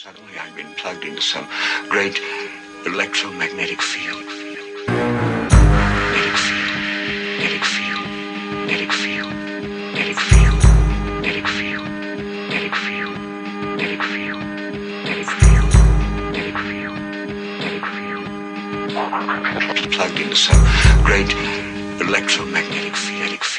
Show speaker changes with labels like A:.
A: Suddenly I've been plugged into some great electromagnetic field. Magnetic field. Magnetic field. Magnetic field. Magnetic field. Magnetic field. Magnetic field. Magnetic field. Magnetic field. Magnetic field. Magnetic field. Plugged into some great electromagnetic field.